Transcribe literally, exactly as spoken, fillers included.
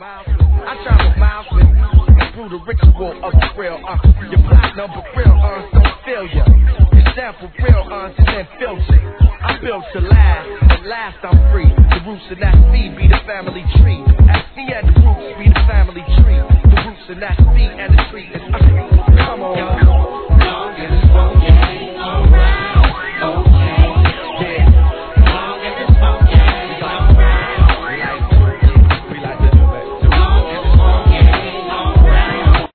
I travel miles with through the ritual of the real, uh. Your platinum but real, uh, don't fail ya. Your sample real, uh, and then filter. I'm built to last, at last I'm free. The roots in that seed be the family tree. S C and the roots be the family tree. The roots in that seed and the tree is uh.